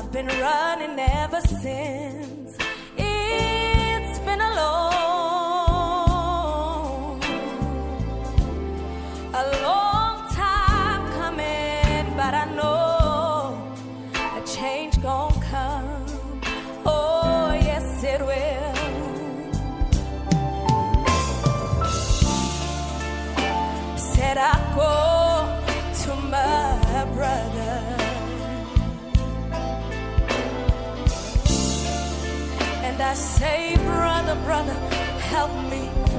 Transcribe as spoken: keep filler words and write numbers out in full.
I've been running ever since. It's been a long, a long time coming, but I know a change gon' come. Oh, yes, it will. Said I go to my brother, and I say, brother, brother, help me.